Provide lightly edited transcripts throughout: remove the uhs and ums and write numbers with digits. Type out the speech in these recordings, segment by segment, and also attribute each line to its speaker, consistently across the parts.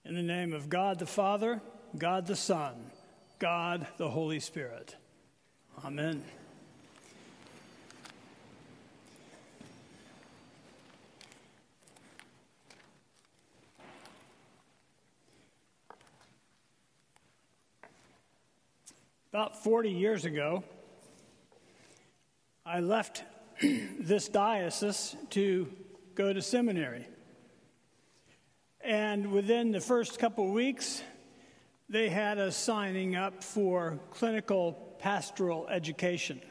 Speaker 1: In the name of God the Father, God the Son, God the Holy Spirit. Amen. About 40 years ago, I left this diocese to go to seminary. And within the first couple of weeks, they had us signing up for clinical pastoral education,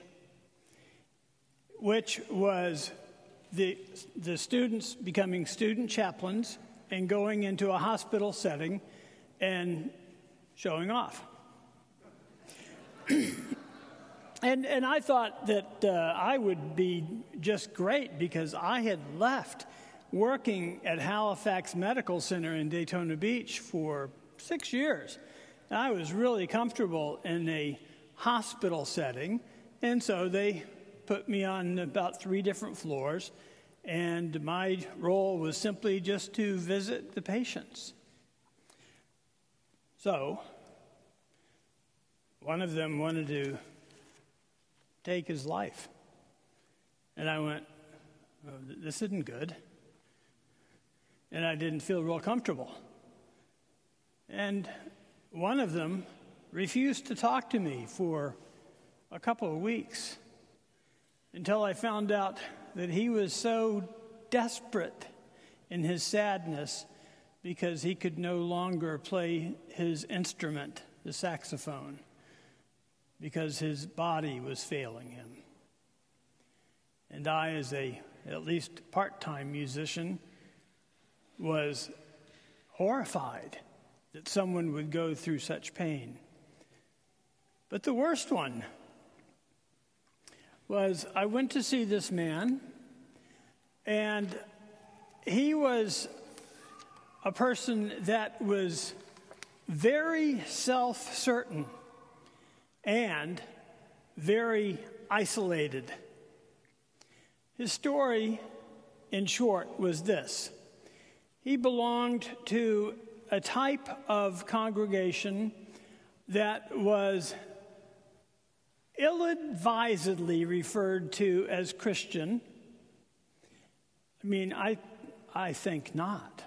Speaker 1: which was the students becoming student chaplains and going into a hospital setting and showing off. And I thought that I would be just great because I had left working at Halifax Medical Center in Daytona Beach for 6 years. And I was really comfortable in a hospital setting, and so they put me on about 3 different floors, and my role was simply just to visit the patients. So one of them wanted to take his life. And I went, oh, this isn't good. And I didn't feel real comfortable. And one of them refused to talk to me for a couple of weeks until I found out that he was so desperate in his sadness because he could no longer play his instrument, the saxophone, because his body was failing him. And I, as a at least part-time musician, was horrified that someone would go through such pain. But the worst one was I went to see this man, and he was a person that was very self-certain and very isolated. His story, in short, was this. He belonged to a type of congregation that was ill-advisedly referred to as Christian. I mean, I think not.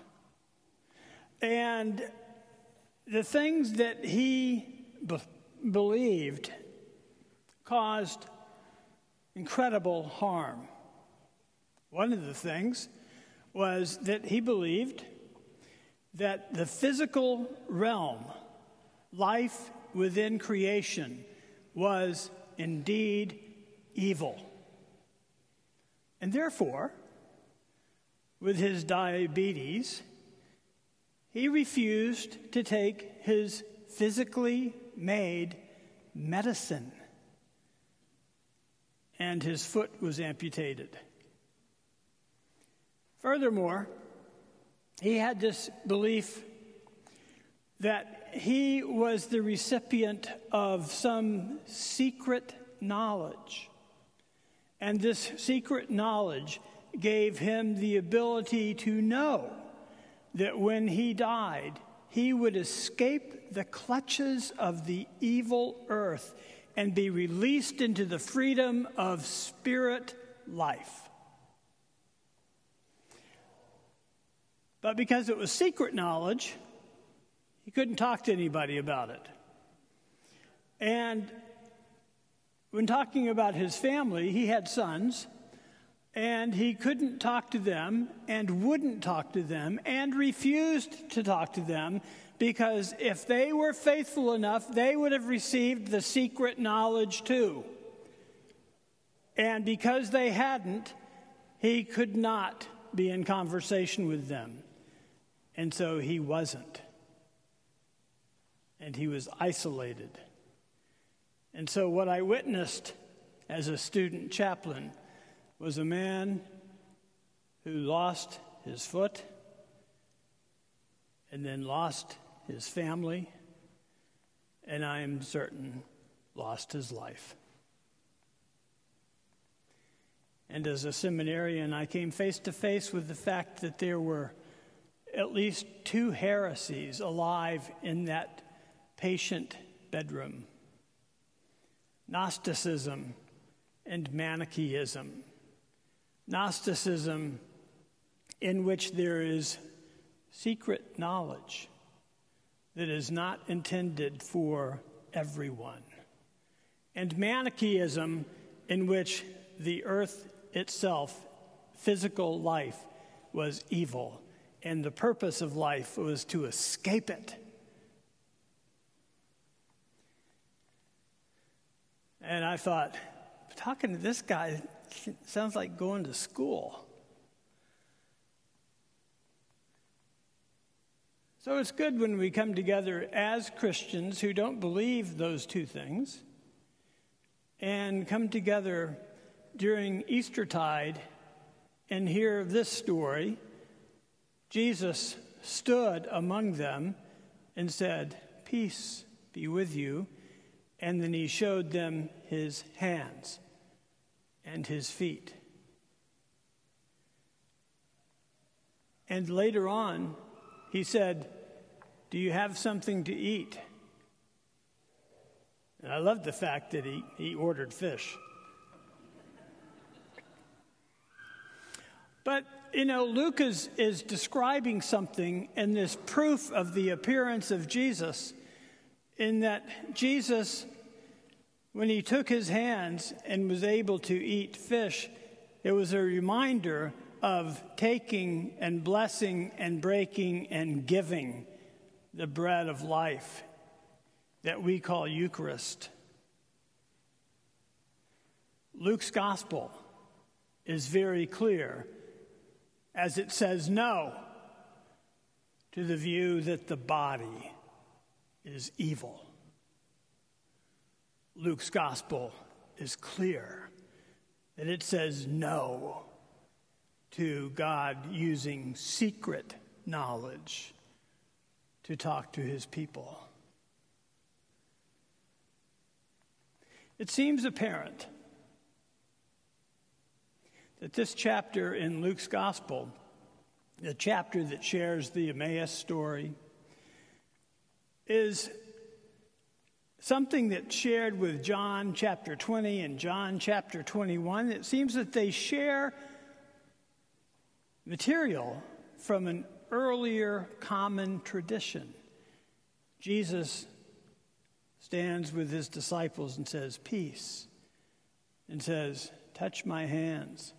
Speaker 1: And the things that he believed caused incredible harm. One of the things was that he believed that the physical realm, life within creation, was indeed evil. And therefore, with his diabetes, he refused to take his physically made medicine, and his foot was amputated. Furthermore, he had this belief that he was the recipient of some secret knowledge, and this secret knowledge gave him the ability to know that when he died, he would escape the clutches of the evil earth and be released into the freedom of spirit life. But because it was secret knowledge, he couldn't talk to anybody about it. And when talking about his family, he had sons, and he couldn't talk to them and wouldn't talk to them and refused to talk to them because if they were faithful enough, they would have received the secret knowledge too. And because they hadn't, he could not be in conversation with them. And so he wasn't. And he was isolated. And so what I witnessed as a student chaplain was a man who lost his foot and then lost his family, and I am certain lost his life. And as a seminarian, I came face to face with the fact that there were at least two heresies alive in that patient bedroom: Gnosticism and Manichaeism. Gnosticism, in which there is secret knowledge that is not intended for everyone. And Manichaeism, in which the earth itself, physical life, was evil, and the purpose of life was to escape it. And I thought, talking to this guy sounds like going to school. So it's good when we come together as Christians who don't believe those two things and come together during Eastertide and hear this story. Jesus stood among them and said, "Peace be with you." And then he showed them his hands and his feet. And later on, he said, "Do you have something to eat?" And I love the fact that he ordered fish. But, Luke is describing something in this proof of the appearance of Jesus, in that Jesus, when he took his hands and was able to eat fish, it was a reminder of taking and blessing and breaking and giving the bread of life that we call Eucharist. Luke's gospel is very clear as it says no to the view that the body is evil. Luke's gospel is clear that it says no to God using secret knowledge to talk to his people. It seems apparent that this chapter in Luke's gospel, the chapter that shares the Emmaus story, is something that's shared with John chapter 20 and John chapter 21. It seems that they share material from an earlier common tradition. Jesus stands with his disciples and says, "Peace," and says, "Touch my hands.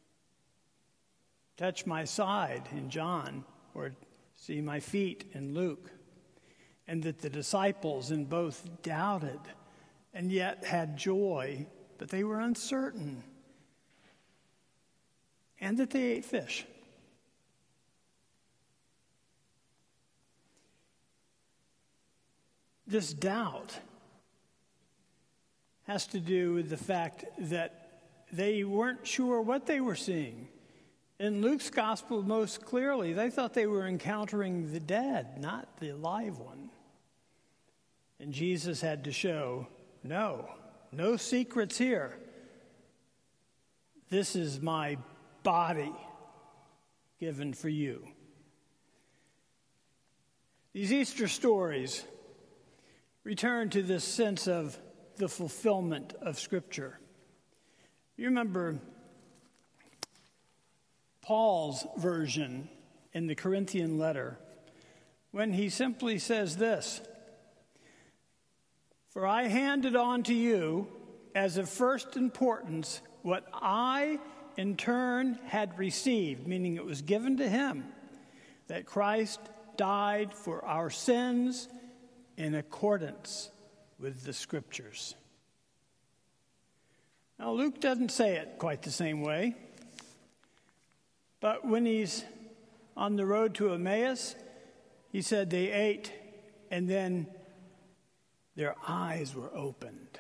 Speaker 1: Touch my side," in John, or "See my feet," in Luke. And that the disciples in both doubted and yet had joy, but they were uncertain. And that they ate fish. This doubt has to do with the fact that they weren't sure what they were seeing. In Luke's gospel, most clearly, they thought they were encountering the dead, not the alive one. And Jesus had to show, no secrets here. This is my body given for you. These Easter stories return to this sense of the fulfillment of Scripture. You remember Paul's version in the Corinthian letter when he simply says this: "For I handed on to you as of first importance what I in turn had received," meaning it was given to him, "that Christ died for our sins in accordance with the Scriptures." Now, Luke doesn't say it quite the same way, but when he's on the road to Emmaus, he said they ate and then their eyes were opened.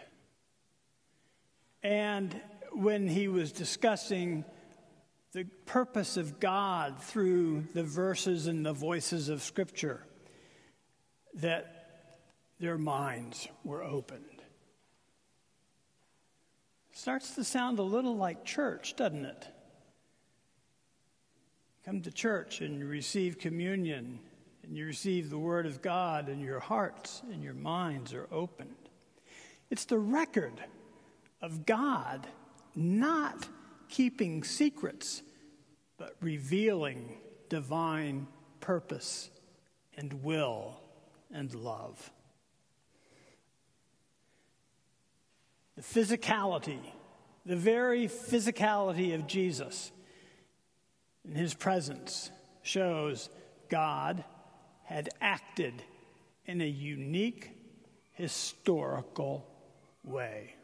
Speaker 1: And when he was discussing the purpose of God through the verses and the voices of Scripture, that their minds were opened. Starts to sound a little like church, doesn't it? come to church and you receive communion and you receive the Word of God and your hearts and your minds are opened. It's the record of God not keeping secrets, but revealing divine purpose and will and love. The physicality, the very physicality of Jesus in his presence shows God had acted in a unique historical way.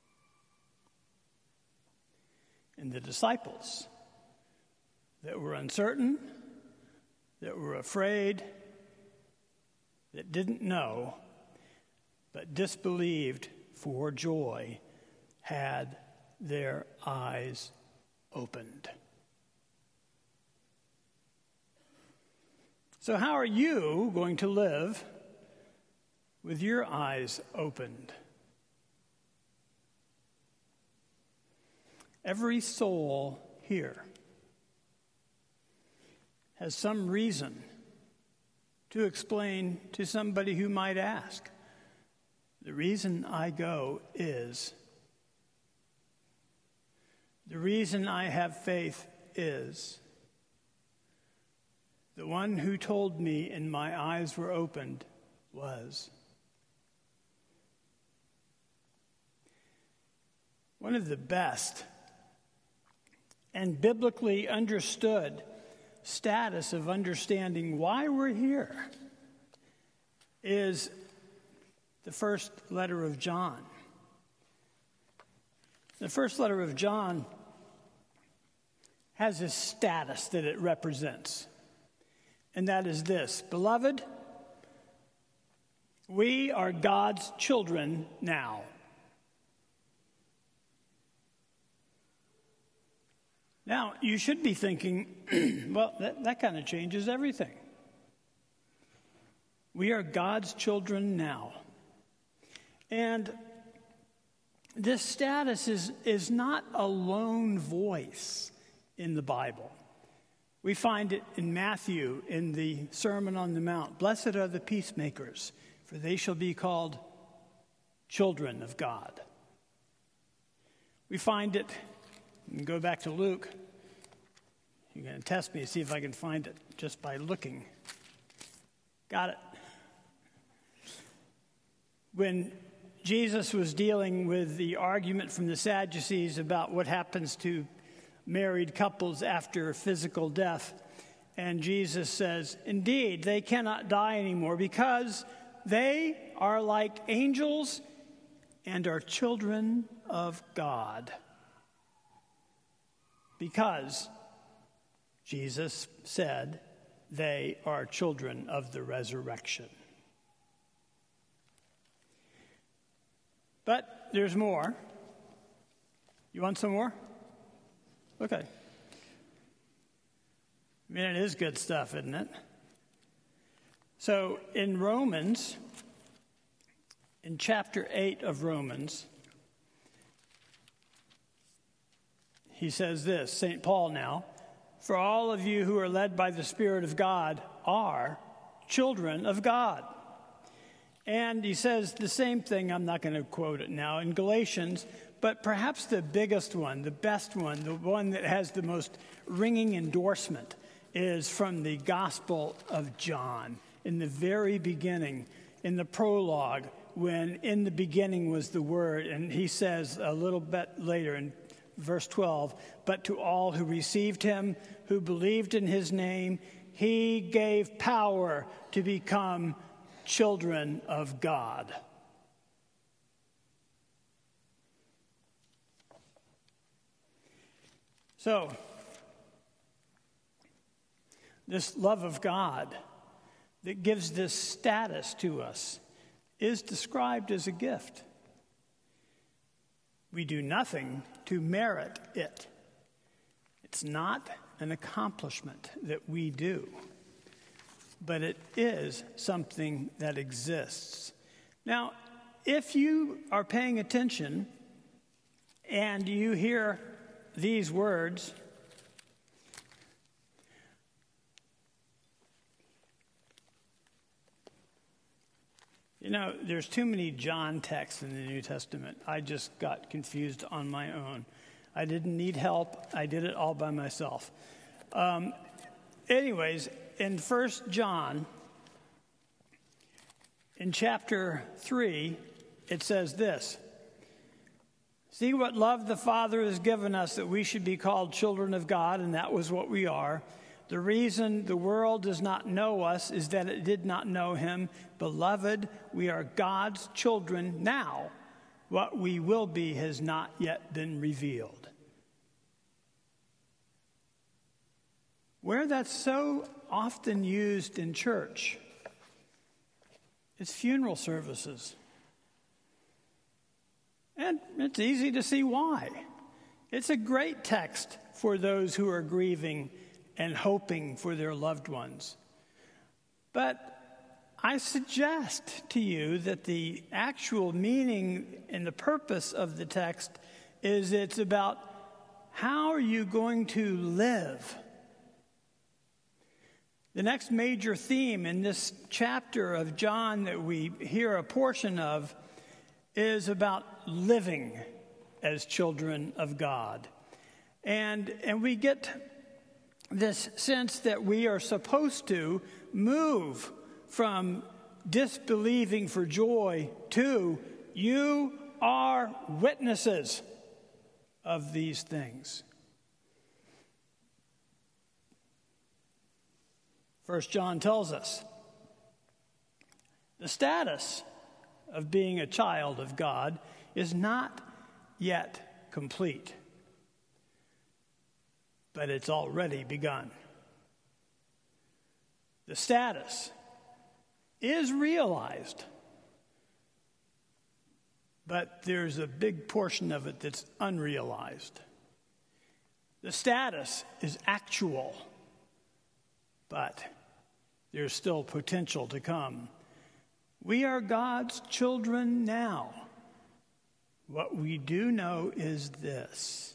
Speaker 1: And the disciples that were uncertain, that were afraid, that didn't know, but disbelieved for joy, had their eyes opened. So how are you going to live with your eyes opened? Every soul here has some reason to explain to somebody who might ask. The reason I go is. The reason I have faith is. The one who told me and my eyes were opened was. One of the best and biblically understood status of understanding why we're here is the first letter of John. The first letter of John has a status that it represents, and that is this: Beloved, we are God's children now. Now, you should be thinking, well, that kind of changes everything. We are God's children now. And this status is not a lone voice in the Bible. We find it in Matthew in the Sermon on the Mount. Blessed are the peacemakers, for they shall be called children of God. We find it, and go back to Luke. You're going to test me to see if I can find it just by looking. Got it. When Jesus was dealing with the argument from the Sadducees about what happens to married couples after physical death, and Jesus says, indeed, they cannot die anymore because they are like angels and are children of God. Because Jesus said they are children of the resurrection. But there's more. You want some more? Okay. I mean, it is good stuff, isn't it? So in Romans, in chapter 8 of Romans, he says this, St. Paul now, for all of you who are led by the Spirit of God are children of God. And he says the same thing, I'm not going to quote it now, in Galatians, but perhaps the biggest one, the best one, the one that has the most ringing endorsement is from the Gospel of John. In the very beginning, in the prologue, when in the beginning was the Word, and he says a little bit later in verse 12, but to all who received him, who believed in his name, he gave power to become children of God. So, this love of God that gives this status to us is described as a gift. We do nothing to merit it. It's not an accomplishment that we do, but it is something that exists. Now, if you are paying attention and you hear these words, there's too many John texts in the New Testament. I just got confused on my own. I didn't need help. I did it all by myself. Anyways, in 1 John, in chapter 3, it says this: "See what love the Father has given us, that we should be called children of God," and that was what we are. "The reason the world does not know us is that it did not know him. Beloved, we are God's children now. What we will be has not yet been revealed." Where that's so often used in church, it's funeral services. And it's easy to see why. It's a great text for those who are grieving and hoping for their loved ones. But I suggest to you that the actual meaning and the purpose of the text is it's about how are you going to live. The next major theme in this chapter of John that we hear a portion of is about living as children of God. And we get this sense that we are supposed to move from disbelieving for joy to you are witnesses of these things. 1 John tells us the status of being a child of God is not yet complete, but it's already begun. The status is realized, but there's a big portion of it that's unrealized. The status is actual, but there's still potential to come. We are God's children now. What we do know is this.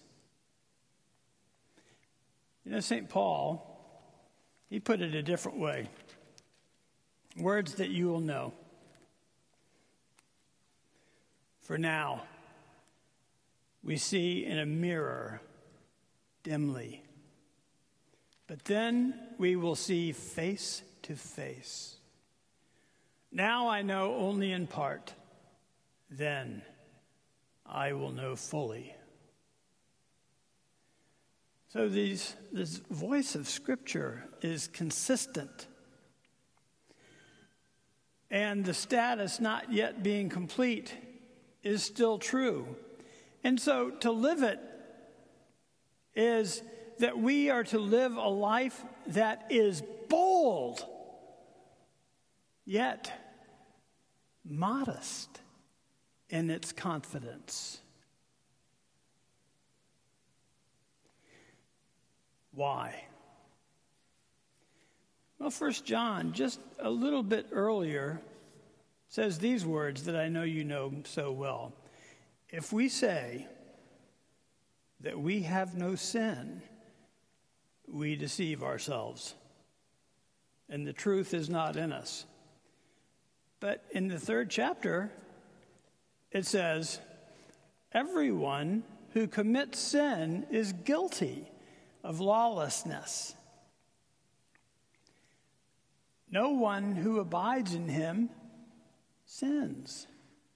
Speaker 1: St. Paul, he put it a different way. Words that you will know. "For now, we see in a mirror dimly, but then we will see face to face. Now I know only in part, then I will know fully." So this voice of Scripture is consistent. And the status not yet being complete is still true. And so to live it is that we are to live a life that is bold, yet modest in its confidence. Why? Well, 1 John, just a little bit earlier, says these words that I know you know so well. "If we say that we have no sin, we deceive ourselves, and the truth is not in us." But in the 3rd chapter, it says, "Everyone who commits sin is guilty of lawlessness. No one who abides in him sins."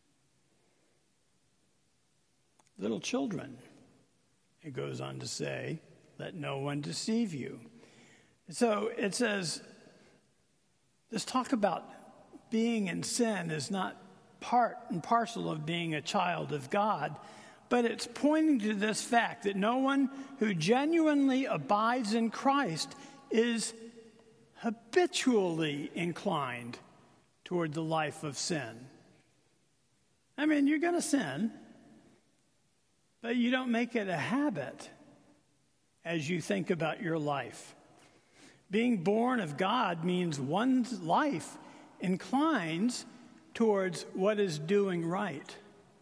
Speaker 1: Little children, it goes on to say, "Let no one deceive you." So it says, this talk about being in sin is not part and parcel of being a child of God, but it's pointing to this fact that no one who genuinely abides in Christ is habitually inclined toward the life of sin. I mean, you're going to sin, but you don't make it a habit as you think about your life. Being born of God means one's life inclines towards what is doing right.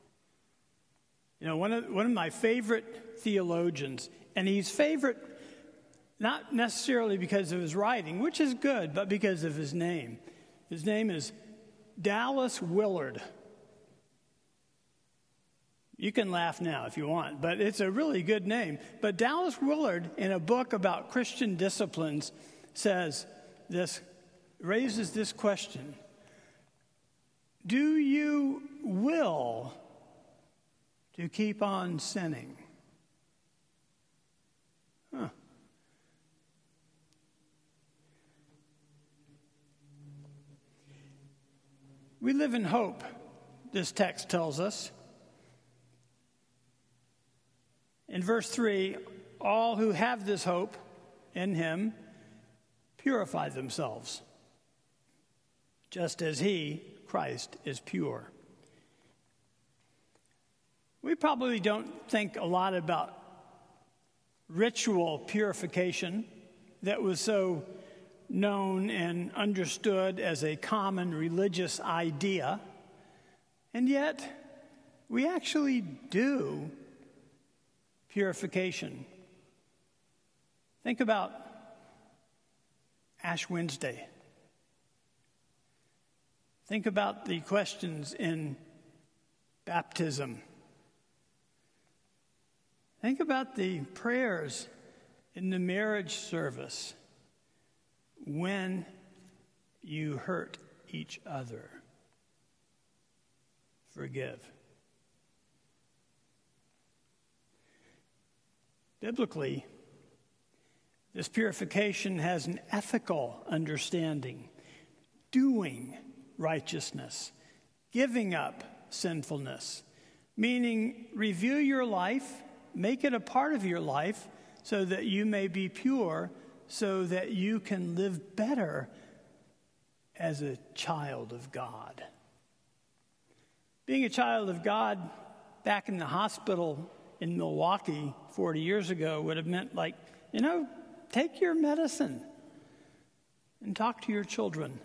Speaker 1: One of my favorite theologians, and he's favorite not necessarily because of his writing, which is good, but because of his name. His name is Dallas Willard. You can laugh now if you want, but it's a really good name. But Dallas Willard, in a book about Christian disciplines, raises this question: do you will to keep on sinning? We live in hope, this text tells us. In verse 3, all who have this hope in him purify themselves, just as he, Christ, is pure. We probably don't think a lot about ritual purification that was so known and understood as a common religious idea, and yet we actually do purification. Think about Ash Wednesday. Think about the questions in baptism. Think about the prayers in the marriage service. When you hurt each other, forgive. Biblically, this purification has an ethical understanding: doing righteousness, giving up sinfulness, meaning review your life, make it a part of your life so that you may be pure, so that you can live better as a child of God. Being a child of God back in the hospital in Milwaukee 40 years ago would have meant, take your medicine and talk to your children.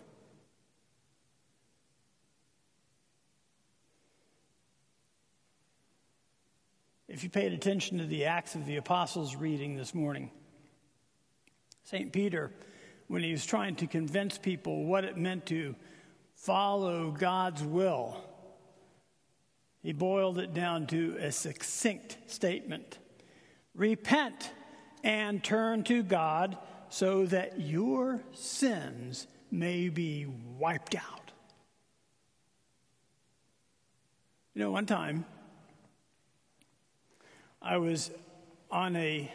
Speaker 1: If you paid attention to the Acts of the Apostles reading this morning, St. Peter, when he was trying to convince people what it meant to follow God's will, he boiled it down to a succinct statement: repent and turn to God so that your sins may be wiped out. One time I was on a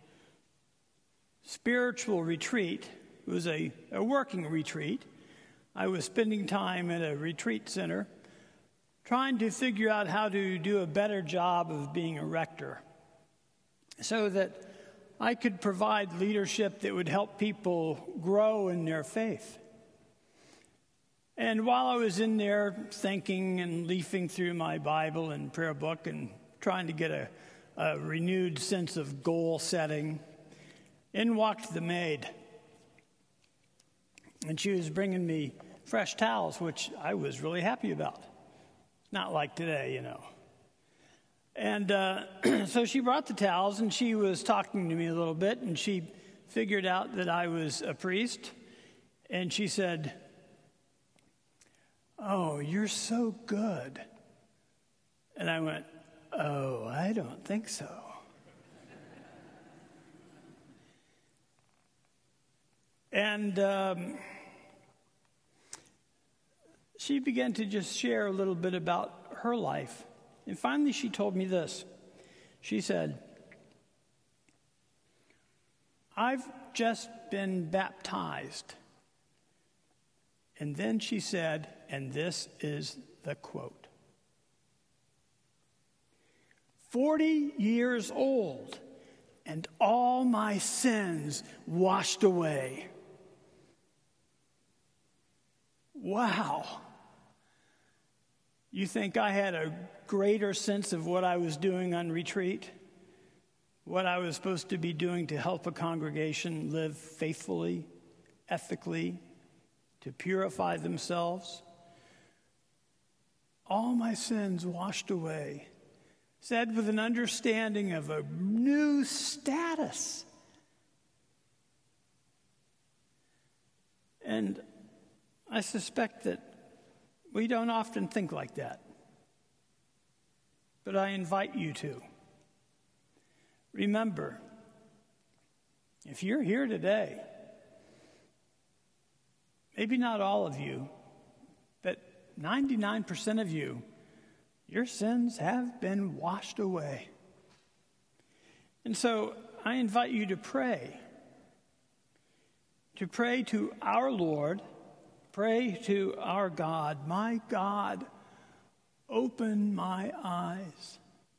Speaker 1: spiritual retreat. It was a working retreat. I was spending time at a retreat center trying to figure out how to do a better job of being a rector so that I could provide leadership that would help people grow in their faith. And while I was in there thinking and leafing through my Bible and prayer book and trying to get a renewed sense of goal setting, in walked the maid. And she was bringing me fresh towels, which I was really happy about. Not like today, And so she brought the towels, and she was talking to me a little bit, and she figured out that I was a priest. And she said, "Oh, you're so good." And I went, "Oh, I don't think so." And she began to just share a little bit about her life. And finally, she told me this. She said, "I've just been baptized." And then she said, and this is the quote, 40 years old, and all my sins washed away. Wow. You think I had a greater sense of what I was doing on retreat? What I was supposed to be doing to help a congregation live faithfully, ethically, to purify themselves? All my sins washed away. Said with an understanding of a new status. And I suspect that We don't often think like that. But I invite you to. Remember, if you're here today, maybe not all of you, but 99% of you, your sins have been washed away. And so I invite you to pray to our Lord, pray to our God. My God, open my eyes.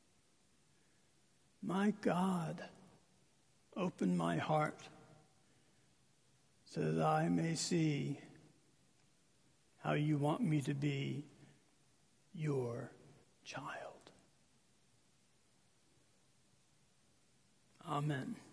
Speaker 1: My God, open my heart so that I may see how you want me to be your child. Amen.